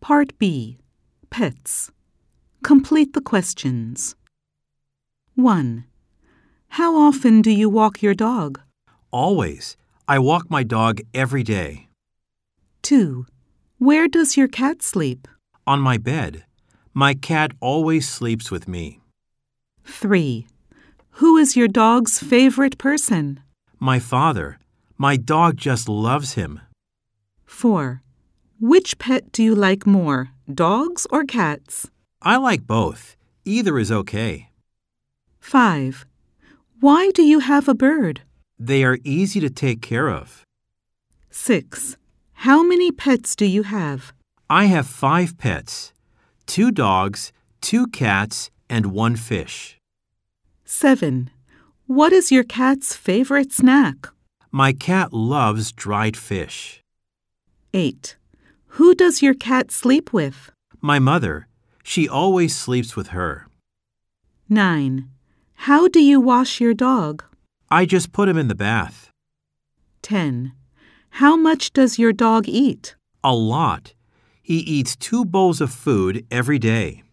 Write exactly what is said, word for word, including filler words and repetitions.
Part B. Pets. Complete the questions. one. How often do you walk your dog? Always. I walk my dog every day. two. Where does your cat sleep? On my bed. My cat always sleeps with me. three. Who is your dog's favorite person? My father. My dog just loves him. four. Which pet do you like more, dogs or cats? I like both. Either is okay. five. Why do you have a bird? They are easy to take care of. six. How many pets do you have? I have five pets. Two dogs, two cats, and one fish. seven. What is your cat's favorite snack? My cat loves dried fish. eight. Who does your cat sleep with? My mother. She always sleeps with her. nine. How do you wash your dog? I just put him in the bath. ten. How much does your dog eat? A lot. He eats two bowls of food every day.